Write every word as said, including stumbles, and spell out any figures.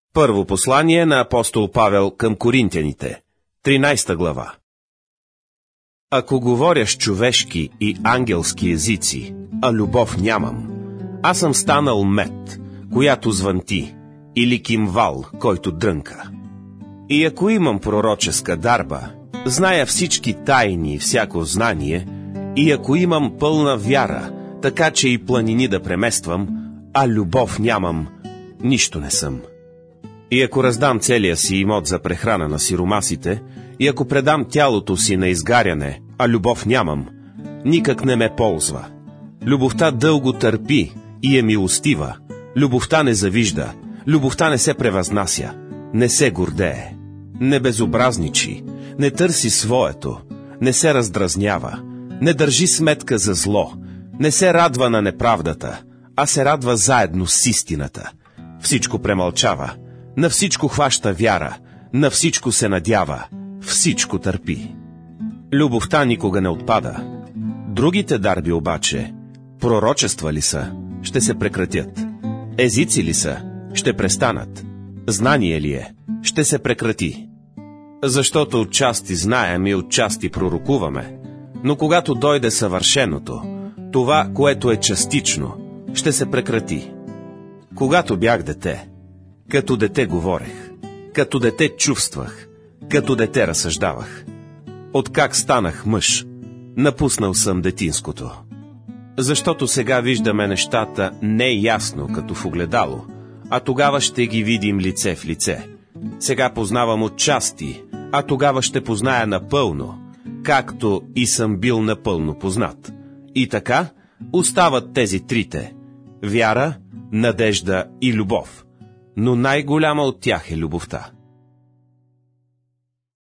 Първо послание на апостол Павел към Коринтяните, тринайсета глава. Ако говоря с човешки и ангелски езици, а любов нямам, аз съм станал мед, която звънти, или кимвал, който дрънка. И ако имам пророческа дарба, зная всички тайни и всяко знание, и ако имам пълна вяра, така че и планини да премествам, а любов нямам, нищо не съм. И ако раздам целия си имот за прехрана на сиромасите, и ако предам тялото си на изгаряне, а любов нямам, никак не ме ползва. Любовта дълго търпи и е милостива, любовта не завижда, любовта не се превъзнася, не се гордее, не безобразничи, не търси своето, не се раздразнява, не държи сметка за зло, не се радва на неправдата, а се радва заедно с истината. Всичко премълчава, на всичко хваща вяра, на всичко се надява, всичко търпи. Любовта никога не отпада. Другите дарби обаче, пророчества ли са, ще се прекратят. Езици ли са, ще престанат. Знание ли е, ще се прекрати. Защото отчасти знаем и отчасти пророкуваме, но когато дойде съвършеното, това, което е частично, ще се прекрати. Когато бях дете, като дете говорех, като дете чувствах, като дете разсъждавах. Откак станах мъж, напуснал съм детинското. Защото сега виждаме нещата не ясно, като в огледало, а тогава ще ги видим лице в лице. Сега познавам отчасти, а тогава ще позная напълно, както и съм бил напълно познат. И така остават тези трите – вяра, надежда и любов, но най-голяма от тях е любовта.